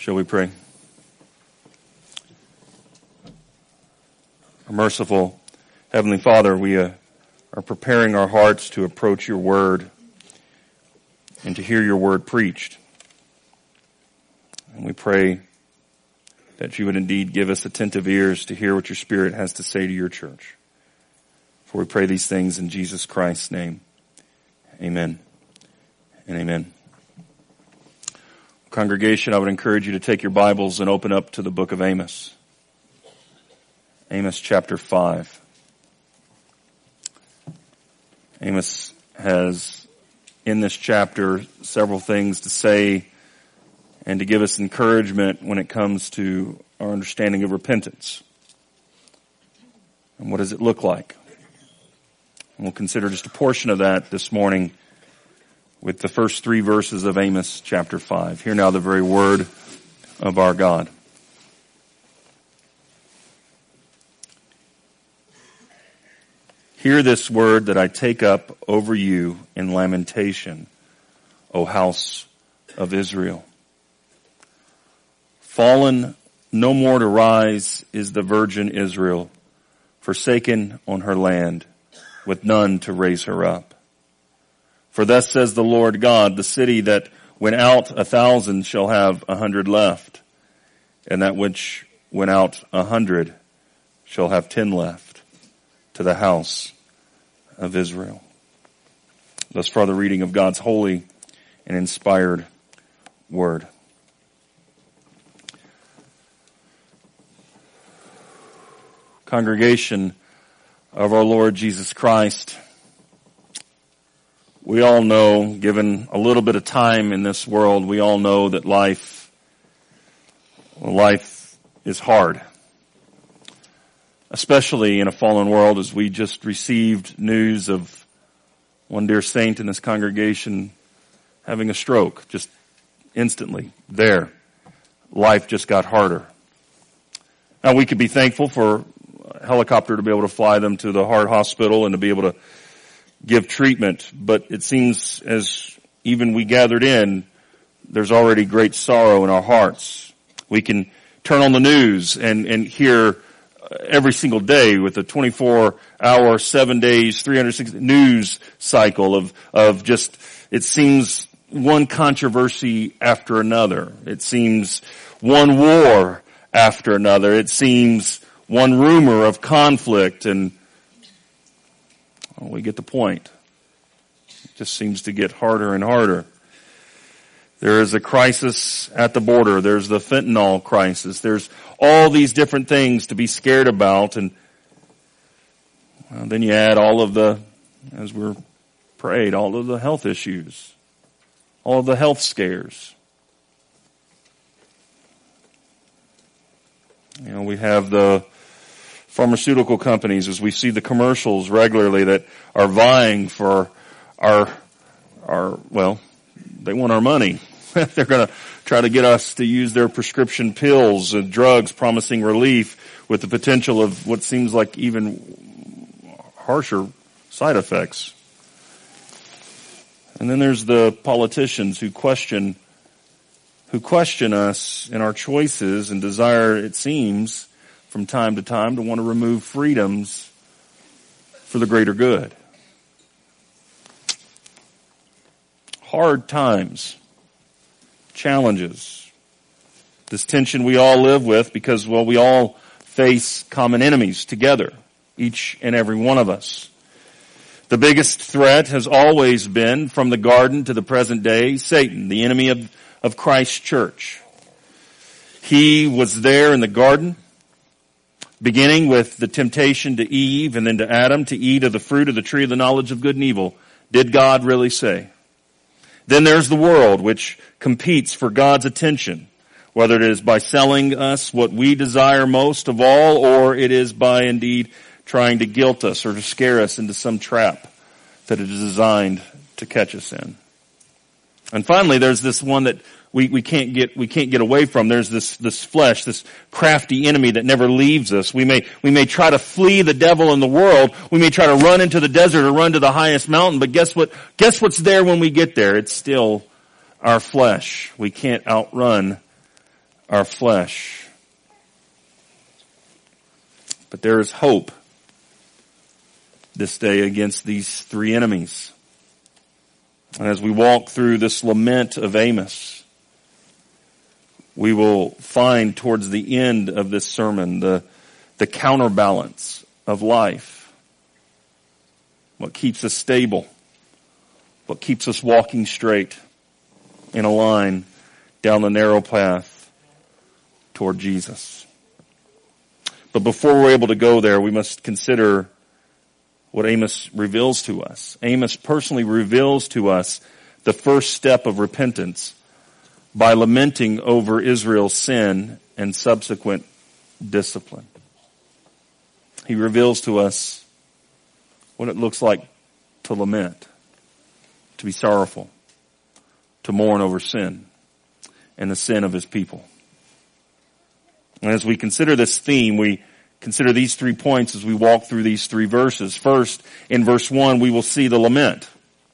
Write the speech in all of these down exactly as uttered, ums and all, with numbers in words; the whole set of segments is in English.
Shall we pray? Our merciful Heavenly Father, we uh, are preparing our hearts to approach your word and to hear your word preached. And we pray that you would indeed give us attentive ears to hear what your Spirit has to say to your church. For we pray these things in Jesus Christ's name. Amen and amen. Congregation, I would encourage you to take your Bibles and open up to the book of Amos. Amos chapter five. Amos has in this chapter several things to say and to give us encouragement when it comes to our understanding of repentance. And what does it look like? And we'll consider just a portion of that this morning with the first three verses of Amos chapter five. Hear now the very word of our God. Hear this word that I take up over you in lamentation, O house of Israel. Fallen no more to rise is the virgin Israel, forsaken on her land, with none to raise her up. For thus says the Lord God, the city that went out a thousand shall have a hundred left, and that which went out a hundred shall have ten left to the house of Israel. Thus far the reading of God's holy and inspired word. Congregation of our Lord Jesus Christ, we all know, given a little bit of time in this world, we all know that life, well, life is hard. Especially in a fallen world, as we just received news of one dear saint in this congregation having a stroke, just instantly there. Life just got harder. Now we could be thankful for a helicopter to be able to fly them to the heart hospital and to be able to give treatment, but it seems as even we gathered in, there's already great sorrow in our hearts. We can turn on the news and, and hear every single day with a twenty-four hour, seven days, three hundred sixty news cycle of, of just, it seems one controversy after another. It seems one war after another. It seems one rumor of conflict, and well, we get the point. It just seems to get harder and harder. There is a crisis at the border. There's the fentanyl crisis. There's all these different things to be scared about. And well, then you add all of the, as we're prayed, all of the health issues, all of the health scares. You know, we have the pharmaceutical companies, as we see the commercials regularly, that are vying for our, our, well, they want our money. They're going to try to get us to use their prescription pills and drugs promising relief with the potential of what seems like even harsher side effects. And then there's the politicians who question, who question us in our choices and desire, it seems, from time to time to want to remove freedoms for the greater good. Hard times, challenges, this tension we all live with because, well, we all face common enemies together, each and every one of us. The biggest threat has always been, from the garden to the present day, Satan, the enemy of, of Christ's church. He was there in the garden, beginning with the temptation to Eve and then to Adam to eat of the fruit of the tree of the knowledge of good and evil. Did God really say? Then there's the world, which competes for God's attention, whether it is by selling us what we desire most of all, or it is by indeed trying to guilt us or to scare us into some trap that it is designed to catch us in. And finally, there's this one that we, we can't get, we can't get away from. There's this, this flesh, this crafty enemy that never leaves us. We may, we may try to flee the devil in the world. We may try to run into the desert or run to the highest mountain, but guess what? Guess what's there when we get there? It's still our flesh. We can't outrun our flesh. But there is hope this day against these three enemies. And as we walk through this lament of Amos, we will find towards the end of this sermon the, the counterbalance of life. What keeps us stable. What keeps us walking straight in a line down the narrow path toward Jesus. But before we're able to go there, we must consider what Amos reveals to us. Amos personally reveals to us the first step of repentance by lamenting over Israel's sin and subsequent discipline. He reveals to us what it looks like to lament, to be sorrowful, to mourn over sin and the sin of his people. And as we consider this theme, we consider these three points as we walk through these three verses. First, in verse one, we will see the lament.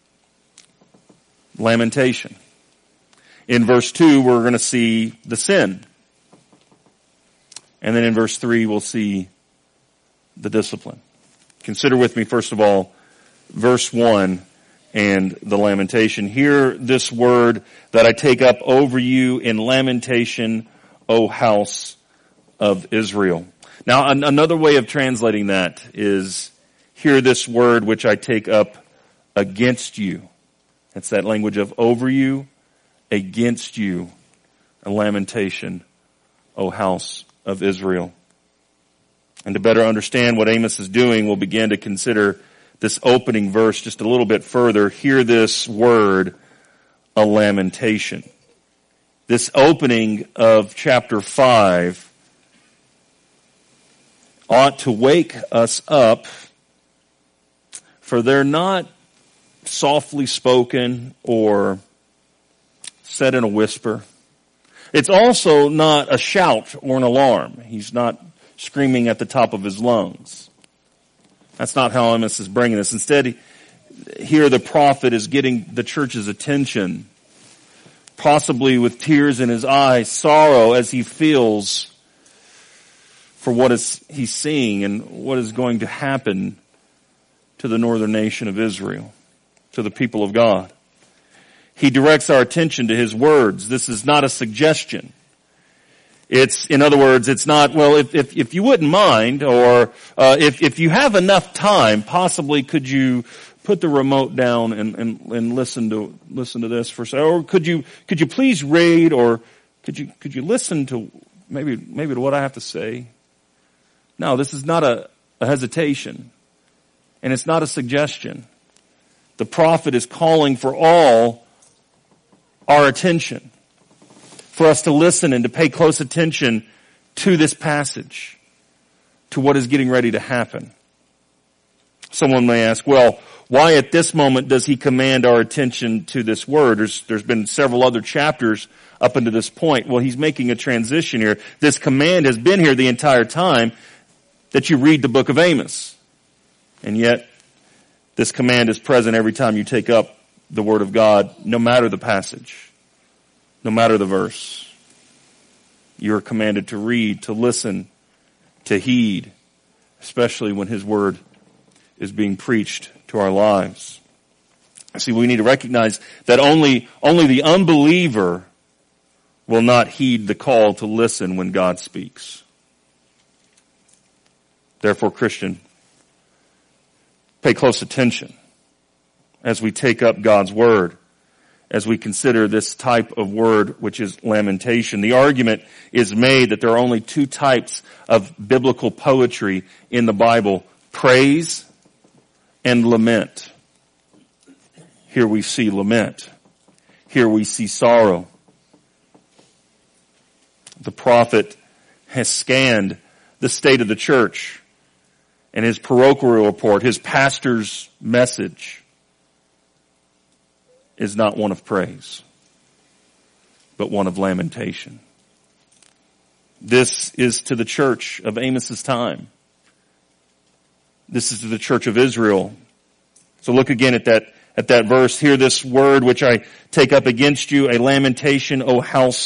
Lamentation. In verse two, we're going to see the sin. And then in verse three, we'll see the discipline. Consider with me, first of all, verse one and the lamentation. Hear this word that I take up over you in lamentation, O house of Israel. Now, an- another way of translating that is, hear this word which I take up against you. That's that language of over you, against you, a lamentation, O house of Israel. And to better understand what Amos is doing, we'll begin to consider this opening verse just a little bit further. Hear this word, a lamentation. This opening of chapter five ought to wake us up, for they're not softly spoken or said in a whisper. It's also not a shout or an alarm. He's not screaming at the top of his lungs. That's not how Amos is bringing this. Instead, here the prophet is getting the church's attention, possibly with tears in his eyes, sorrow as he feels for what is he's seeing and what is going to happen to the northern nation of Israel, to the people of God. He directs our attention to his words. This is not a suggestion. It's, in other words, it's not, well, if, if, if you wouldn't mind, or, uh, if, if you have enough time, possibly could you put the remote down and, and, and listen to, listen to this for a second? Or could you, could you please read, or could you, could you listen to maybe, maybe to what I have to say? No, this is not a, a hesitation. And it's not a suggestion. The prophet is calling for all our attention, for us to listen and to pay close attention to this passage, to what is getting ready to happen. Someone may ask, well, why at this moment does he command our attention to this word? There's, there's been several other chapters up until this point. Well, he's making a transition here. This command has been here the entire time that you read the book of Amos. And yet, this command is present every time you take up the word of God, no matter the passage, no matter the verse. You are commanded to read, to listen, to heed, especially when his word is being preached to our lives. See, we need to recognize that only, only the unbeliever will not heed the call to listen when God speaks. Therefore, Christian, pay close attention as we take up God's word, as we consider this type of word, which is lamentation. The argument is made that there are only two types of biblical poetry in the Bible: praise and lament. Here we see lament. Here we see sorrow. The prophet has scanned the state of the church, and his parochial report, his pastor's message, is not one of praise, but one of lamentation. This is to the church of Amos's time. This is to the church of Israel. So look again at that, at that verse. Hear this word which I take up against you, a lamentation, O house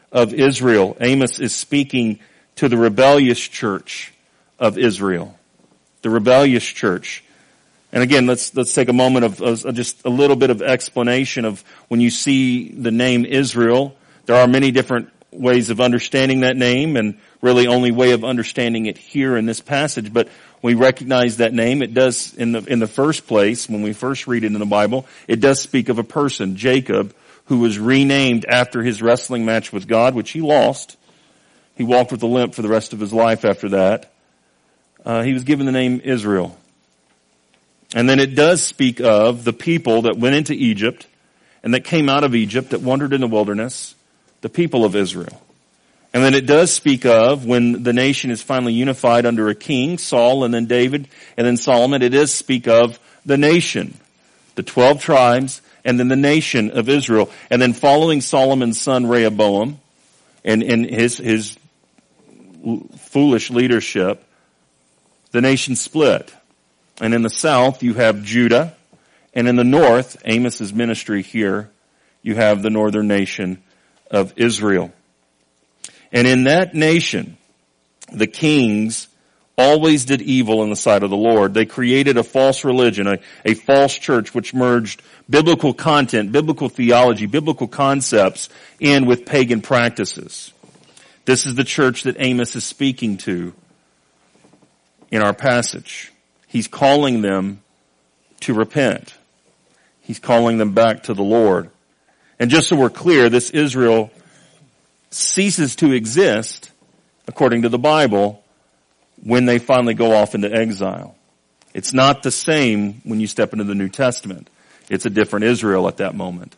of Israel. Amos is speaking to the rebellious church of Israel. The rebellious church. And again, let's, let's take a moment of, of just a little bit of explanation of when you see the name Israel. There are many different ways of understanding that name, and really only way of understanding it here in this passage. But we recognize that name. It does, in the, in the first place, when we first read it in the Bible, it does speak of a person, Jacob, who was renamed after his wrestling match with God, which he lost. He walked with a limp for the rest of his life after that. Uh, he was given the name Israel. And then it does speak of the people that went into Egypt and that came out of Egypt, that wandered in the wilderness, the people of Israel. And then it does speak of when the nation is finally unified under a king, Saul, and then David, and then Solomon. It does speak of the nation, the twelve tribes, and then the nation of Israel. And then following Solomon's son Rehoboam and, and his, his foolish leadership, the nation split. And in the south, you have Judah. And in the north, Amos's ministry here, you have the northern nation of Israel. And in that nation, the kings always did evil in the sight of the Lord. They created a false religion, a, a false church which merged biblical content, biblical theology, biblical concepts in with pagan practices. This is the church that Amos is speaking to in our passage. He's calling them to repent. He's calling them back to the Lord. And just so we're clear, this Israel ceases to exist, according to the Bible, when they finally go off into exile. It's not the same when you step into the New Testament. It's a different Israel at that moment.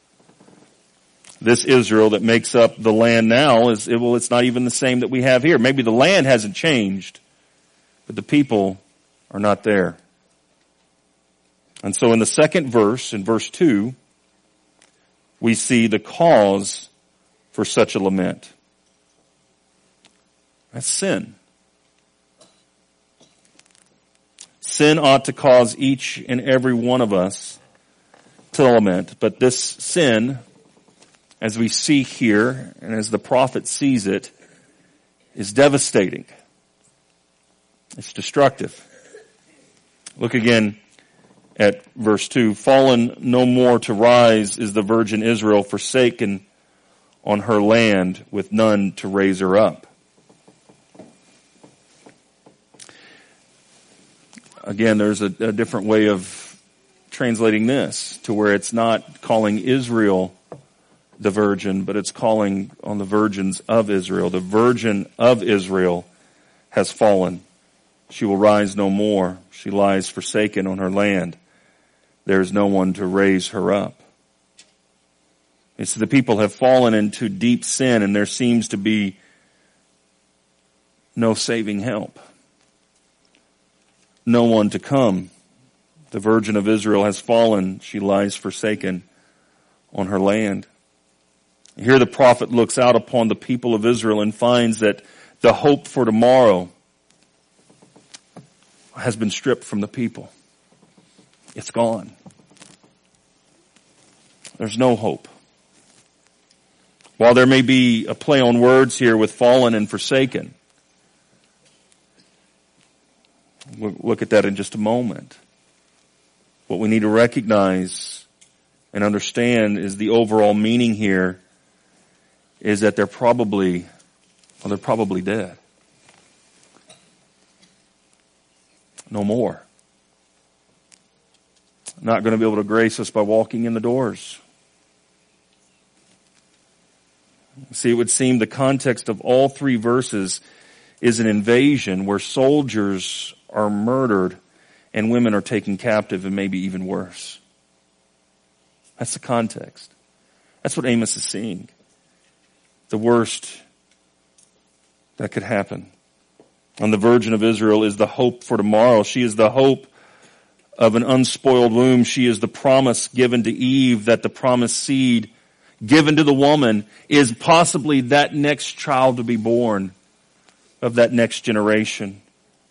This Israel that makes up the land now is, well, it's not even the same that we have here. Maybe the land hasn't changed, but the people are not there. And so in the second verse, in verse two, we see the cause for such a lament. That's sin. Sin ought to cause each and every one of us to lament, but this sin, as we see here, and as the prophet sees it, is devastating. It's destructive. Look again at verse two. Fallen no more to rise is the virgin Israel, forsaken on her land with none to raise her up. Again, there's a, a different way of translating this to where it's not calling Israel the virgin, but it's calling on the virgins of Israel. The virgin of Israel has fallen. She will rise no more. She lies forsaken on her land. There is no one to raise her up. It's the people have fallen into deep sin, and there seems to be no saving help. No one to come. The virgin of Israel has fallen. She lies forsaken on her land. Here the prophet looks out upon the people of Israel and finds that the hope for tomorrow has been stripped from the people. It's gone. There's no hope. While there may be a play on words here with fallen and forsaken, we'll look at that in just a moment. What we need to recognize and understand is the overall meaning here is that they're probably, well, they're probably dead. No more. Not going to be able to grace us by walking in the doors. See, it would seem the context of all three verses is an invasion where soldiers are murdered and women are taken captive, and maybe even worse. That's the context. That's what Amos is seeing. The worst that could happen. And the virgin of Israel is the hope for tomorrow. She is the hope of an unspoiled womb. She is the promise given to Eve, that the promised seed given to the woman is possibly that next child to be born of that next generation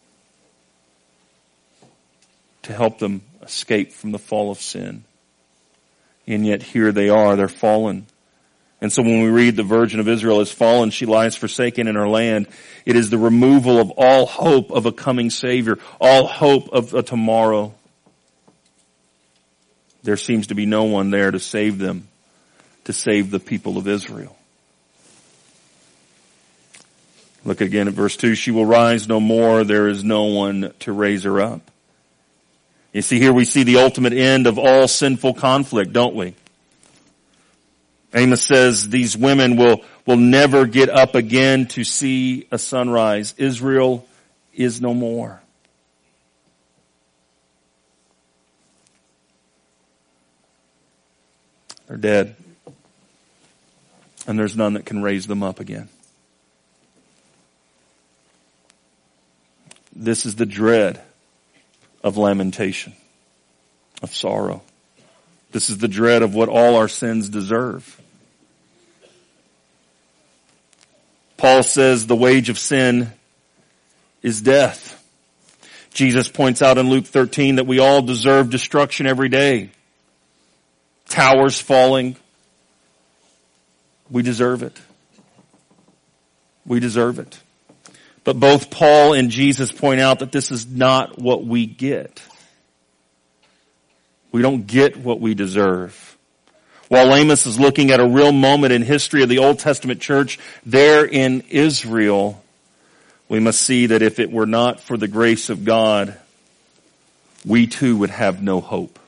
to help them escape from the fall of sin. And yet here they are, they're fallen. And so when we read the Virgin of Israel has fallen, she lies forsaken in her land, it is the removal of all hope of a coming Savior, all hope of a tomorrow. There seems to be no one there to save them, to save the people of Israel. Look again at verse two. She will rise no more. There is no one to raise her up. You see, here we see the ultimate end of all sinful conflict, don't we? Amos says these women will, will never get up again to see a sunrise. Israel is no more. They're dead. And there's none that can raise them up again. This is the dread of lamentation, of sorrow. This is the dread of what all our sins deserve. Paul says the wage of sin is death. Jesus points out in Luke thirteen that we all deserve destruction every day. Towers falling. We deserve it. We deserve it. But both Paul and Jesus point out that this is not what we get. We don't get what we deserve. While Amos is looking at a real moment in history of the Old Testament church there in Israel, we must see that if it were not for the grace of God, we too would have no hope.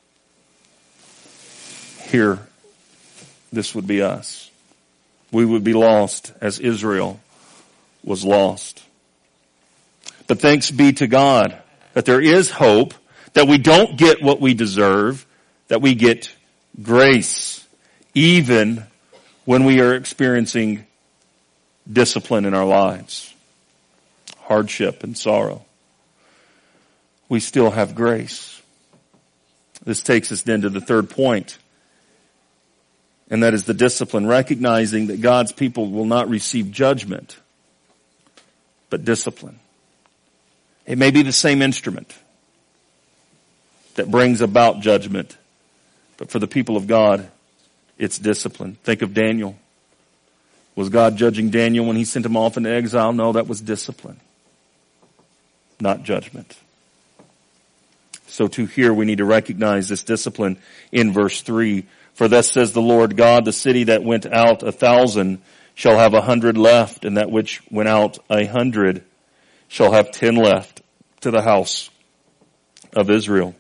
Here, this would be us. We would be lost as Israel was lost. But thanks be to God that there is hope, that we don't get what we deserve, that we get grace, even when we are experiencing discipline in our lives, hardship and sorrow. We still have grace. This takes us then to the third point, and that is the discipline, recognizing that God's people will not receive judgment, but discipline. It may be the same instrument that brings about judgment, but for the people of God, it's discipline. Think of Daniel. Was God judging Daniel when he sent him off into exile? No, that was discipline, not judgment. So too here we need to recognize this discipline in verse three. For thus says the Lord God, the city that went out a thousand shall have a hundred left, and that which went out a hundred shall have ten left to the house of Israel.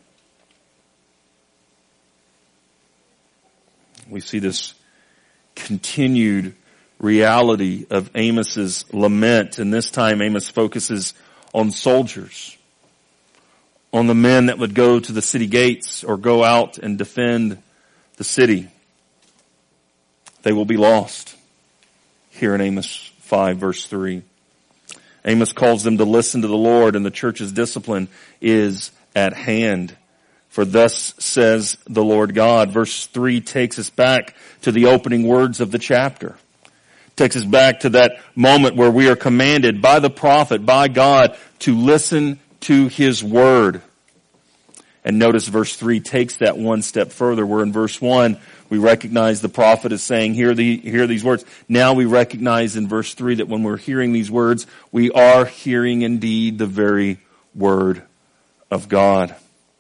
We see this continued reality of Amos's lament, and this time Amos focuses on soldiers, on the men that would go to the city gates or go out and defend the city. They will be lost. Here in Amos five verse three. Amos calls them to listen to the Lord, and the church's discipline is at hand. For thus says the Lord God. Verse three takes us back to the opening words of the chapter. Takes us back to that moment where we are commanded by the prophet, by God, to listen to his word. And notice verse three takes that one step further, where in verse one we recognize the prophet is saying, hear, the, hear these words. Now we recognize in verse three that when we're hearing these words, we are hearing indeed the very word of God.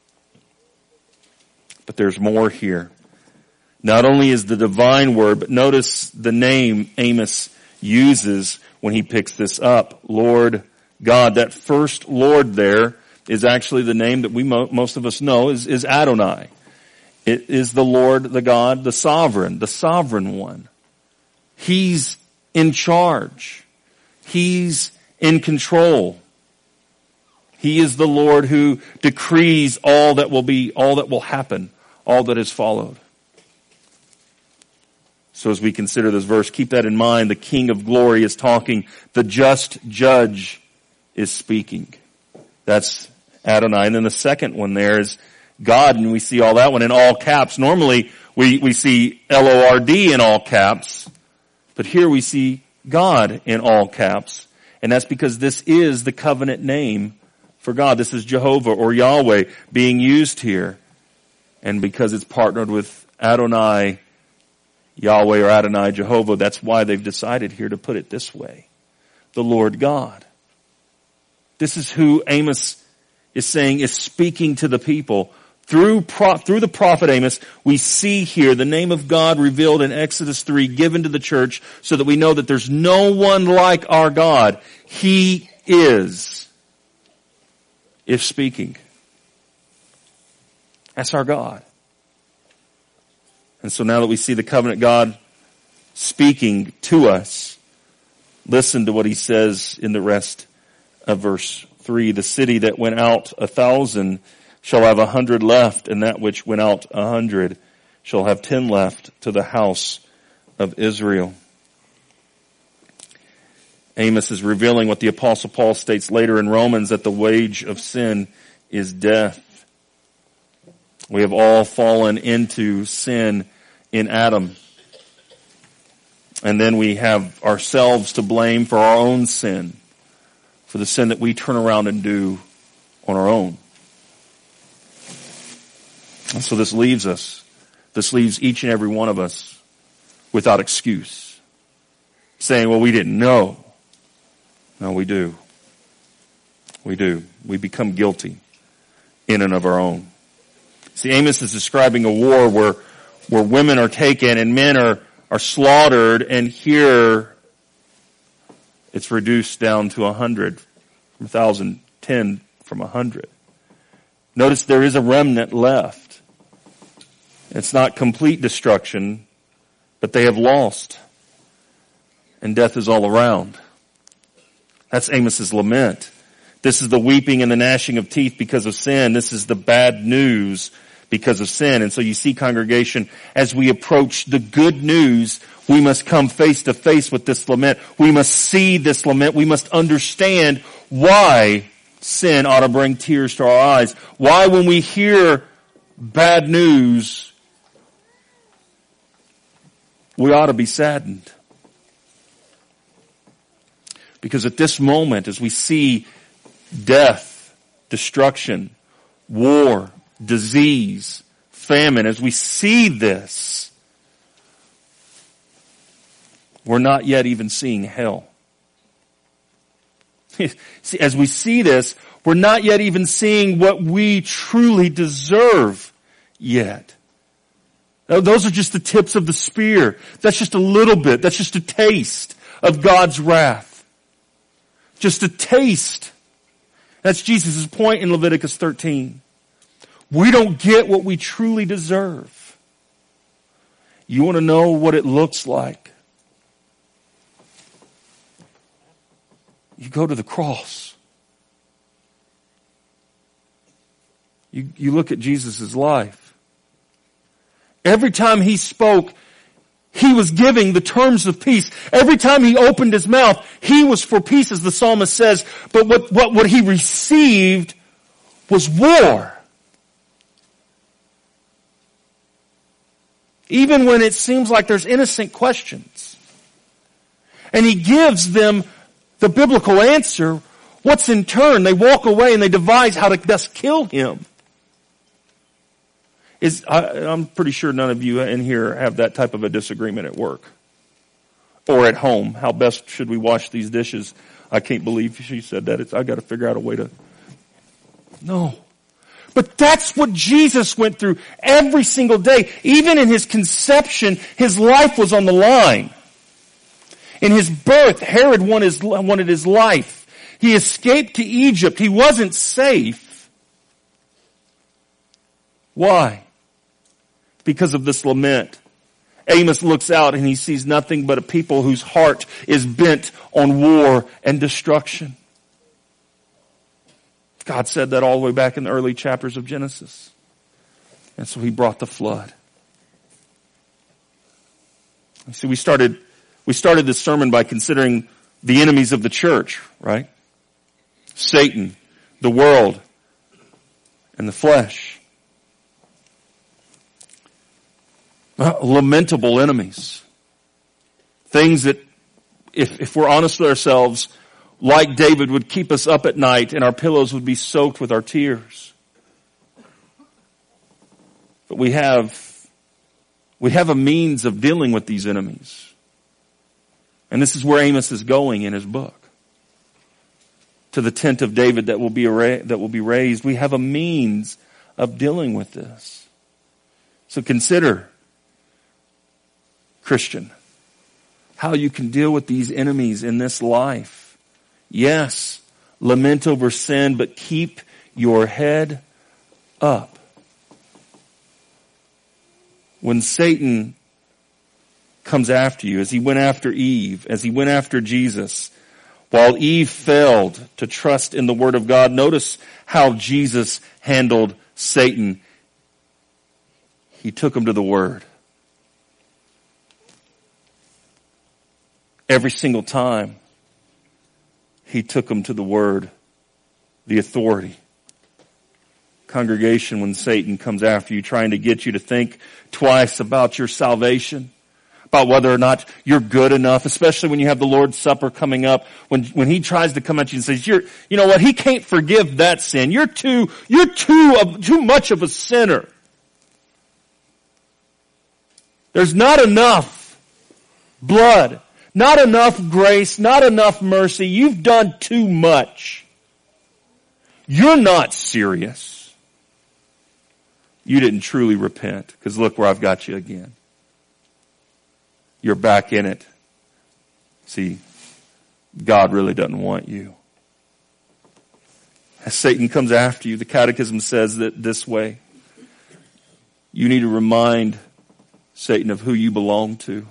But there's more here. Not only is the divine word, but notice the name Amos uses when he picks this up. Lord God. That first Lord there is actually the name that we mo- most of us know is, is Adonai. It is the Lord, the God, the sovereign, the sovereign one. He's in charge. He's in control. He is the Lord who decrees all that will be, all that will happen, all that is followed. So as we consider this verse, keep that in mind. The King of glory is talking. The just judge is speaking. That's Adonai. And then the second one there is God, and we see all that one in all caps. Normally we, we see L O R D in all caps, but here we see God in all caps. And that's because this is the covenant name for God. This is Jehovah or Yahweh being used here. And because it's partnered with Adonai, Yahweh or Adonai Jehovah. That's why they've decided here to put it this way. The Lord God. This is who Amos is saying is speaking to the people. Through, pro- through the prophet Amos, we see here the name of God revealed in Exodus three, given to the church so that we know that there's no one like our God. He is, if speaking. That's our God. And so now that we see the covenant God speaking to us, listen to what he says in the rest of verse three. The city that went out a thousand shall have a hundred left, and that which went out a hundred shall have ten left to the house of Israel. Amos is revealing what the Apostle Paul states later in Romans, that the wage of sin is death. We have all fallen into sin in Adam. And then we have ourselves to blame for our own sin, for the sin that we turn around and do on our own. And so this leaves us, this leaves each and every one of us without excuse. Saying, well, we didn't know. No, we do. We do. We become guilty in and of our own. See, Amos is describing a war where, where women are taken and men are, are slaughtered, and here it's reduced down to a hundred from a thousand, ten from a hundred. Notice there is a remnant left. It's not complete destruction, but they have lost. And death is all around. That's Amos's lament. This is the weeping and the gnashing of teeth because of sin. This is the bad news because of sin. And so you see, congregation, as we approach the good news, we must come face to face with this lament. We must see this lament. We must understand why sin ought to bring tears to our eyes. Why, when we hear bad news, we ought to be saddened. Because at this moment, as we see death, destruction, war, disease, famine, as we see this, we're not yet even seeing hell. See, as we see this, we're not yet even seeing what we truly deserve yet. Those are just the tips of the spear. That's just a little bit. That's just a taste of God's wrath. Just a taste. That's Jesus' point in Leviticus thirteen. We don't get what we truly deserve. You want to know what it looks like? You go to the cross. You, you look at Jesus' life. Every time he spoke, he was giving the terms of peace. Every time he opened his mouth, he was for peace, as the psalmist says. But what, what, what he received was war. Even when it seems like there's innocent questions. And he gives them the biblical answer. What's in turn? They walk away and they devise how to best kill him. Is, I, I'm pretty sure none of you in here have that type of a disagreement at work or at home. How best should we wash these dishes? I can't believe she said that. It's, I got to figure out a way to. No. But that's what Jesus went through every single day. Even in his conception, his life was on the line. In his birth, Herod wanted his, wanted his life. He escaped to Egypt. He wasn't safe. Why? Because of this lament. Amos looks out and he sees nothing but a people whose heart is bent on war and destruction. God said that all the way back in the early chapters of Genesis. And so he brought the flood. See, we started, we started this sermon by considering the enemies of the church, right? Satan, the world, and the flesh. Lamentable enemies. Things that, if, if we're honest with ourselves, like David, would keep us up at night and our pillows would be soaked with our tears. But we have We have a means of dealing with these enemies. And this is where Amos is going in his book. To the tent of David that will be ra- that will be raised. We have a means of dealing with this. So consider, Christian, how you can deal with these enemies in this life. Yes, lament over sin, but keep your head up. When Satan comes after you, as he went after Eve, as he went after Jesus, while Eve failed to trust in the Word of God, notice how Jesus handled Satan. He took him to the Word. Every single time, he took him to the Word, the authority. Congregation, when Satan comes after you, trying to get you to think twice about your salvation, about whether or not you're good enough, especially when you have the Lord's Supper coming up, when, when he tries to come at you and says, you're, you know what, he can't forgive that sin. You're too, you're too, of, too much of a sinner. There's not enough blood, not enough grace, not enough mercy. You've done too much. You're not serious. You didn't truly repent, because look where I've got you again. You're back in it. See, God really doesn't want you. As Satan comes after you, the Catechism says that this way. You need to remind Satan of who you belong to.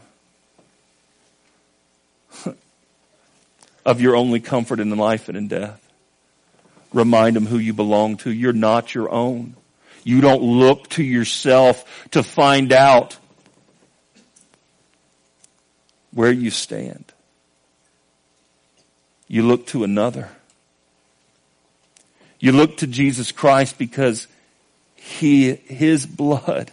Of your only comfort in life and in death. Remind him who you belong to. You're not your own. You don't look to yourself to find out where you stand. You look to another. You look to Jesus Christ because he, his blood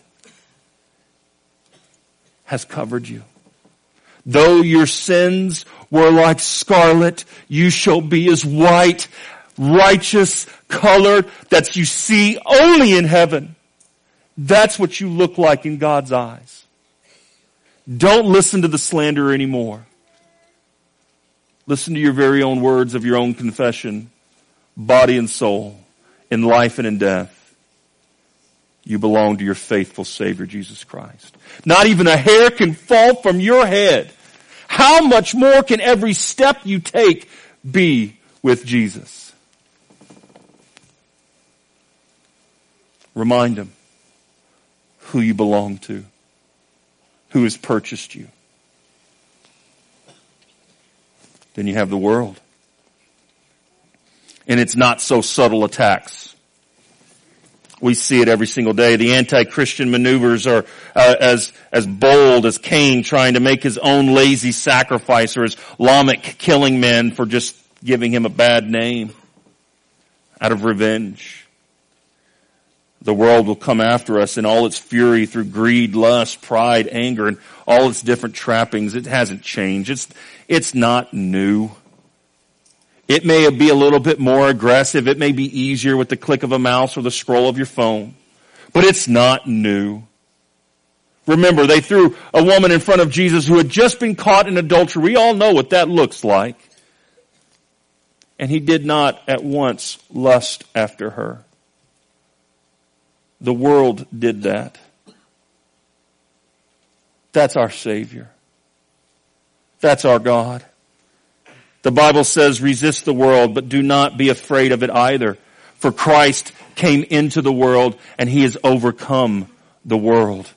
has covered you. Though your sins were like scarlet, you shall be as white, righteous, colored, that you see only in heaven. That's what you look like in God's eyes. Don't listen to the slander anymore. Listen to your very own words of your own confession, body and soul, in life and in death. You belong to your faithful Savior, Jesus Christ. Not even a hair can fall from your head. How much more can every step you take be with Jesus? Remind him who you belong to, who has purchased you. Then you have the world. And it's not so subtle attacks. We see it every single day. The anti-Christian maneuvers are uh, as as bold as Cain trying to make his own lazy sacrifice, or as Lamech killing men for just giving him a bad name out of revenge. The world will come after us in all its fury through greed, lust, pride, anger, and all its different trappings. It hasn't changed. It's it's not new. It may be a little bit more aggressive. It may be easier with the click of a mouse or the scroll of your phone. But it's not new. Remember, they threw a woman in front of Jesus who had just been caught in adultery. We all know what that looks like. And he did not at once lust after her. The world did that. That's our Savior. That's our God. The Bible says, resist the world, but do not be afraid of it either. For Christ came into the world, and he has overcome the world.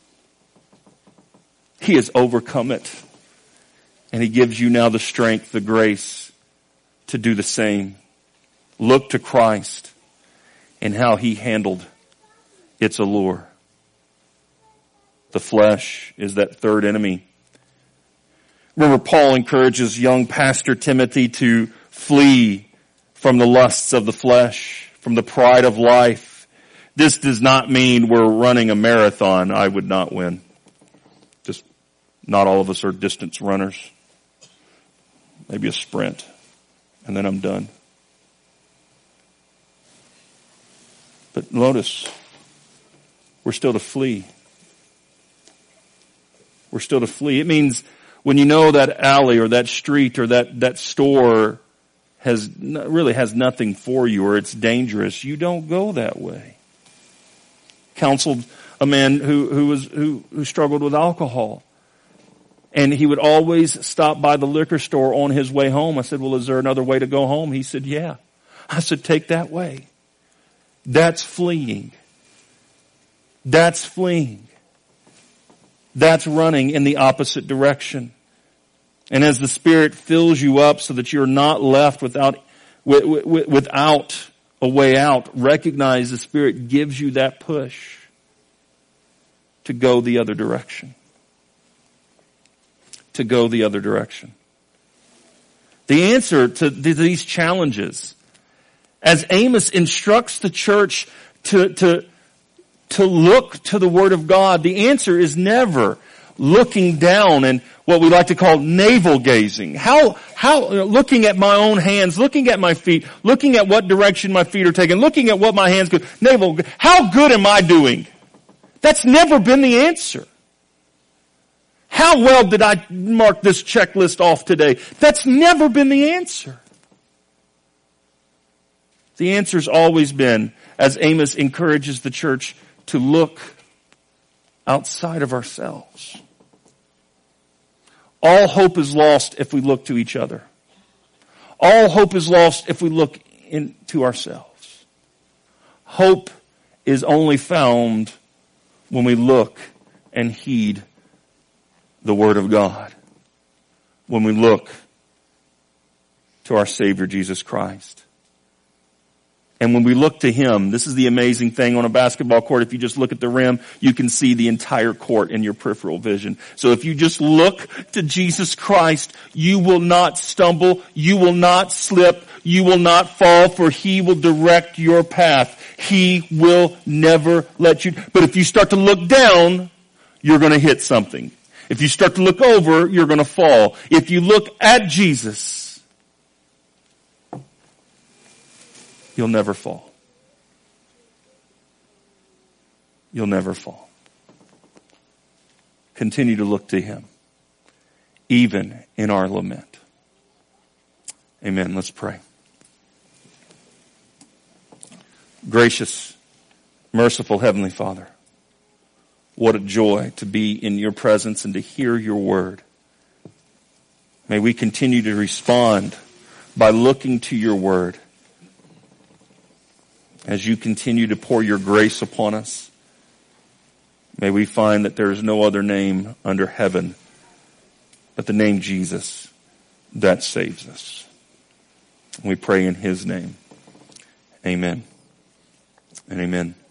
He has overcome it. And he gives you now the strength, the grace to do the same. Look to Christ and how he handled its allure. The flesh is that third enemy. Remember, Paul encourages young Pastor Timothy to flee from the lusts of the flesh, from the pride of life. This does not mean we're running a marathon. I would not win. Just not all of us are distance runners. Maybe a sprint, and then I'm done. But notice, we're still to flee. We're still to flee. It means when you know that alley or that street or that, that store has really has nothing for you or it's dangerous, you don't go that way. Counseled a man who, who was, who, who struggled with alcohol. And he would always stop by the liquor store on his way home. I said, well, is there another way to go home? He said, yeah. I said, take that way. That's fleeing. That's fleeing. That's running in the opposite direction. And as the Spirit fills you up so that you're not left without, without a way out, recognize the Spirit gives you that push to go the other direction. To go the other direction. The answer to these challenges, as Amos instructs the church to, to, to look to the Word of God, the answer is never looking down and what we like to call navel gazing. How, how, looking at my own hands, looking at my feet, looking at what direction my feet are taking, looking at what my hands go, navel, how good am I doing? That's never been the answer. How well did I mark this checklist off today? That's never been the answer. The answer's always been, as Amos encourages the church, to look outside of ourselves. All hope is lost if we look to each other. All hope is lost if we look into ourselves. Hope is only found when we look and heed the Word of God. When we look to our Savior Jesus Christ. And when we look to Him, this is the amazing thing on a basketball court. If you just look at the rim, you can see the entire court in your peripheral vision. So if you just look to Jesus Christ, you will not stumble, you will not slip, you will not fall, for He will direct your path. He will never let you. But if you start to look down, you're going to hit something. If you start to look over, you're going to fall. If you look at Jesus, you'll never fall. You'll never fall. Continue to look to Him, even in our lament. Amen. Let's pray. Gracious, merciful Heavenly Father, what a joy to be in your presence and to hear your word. May we continue to respond by looking to your word as you continue to pour your grace upon us. May we find that there is no other name under heaven but the name Jesus that saves us. And we pray in His name. Amen and amen.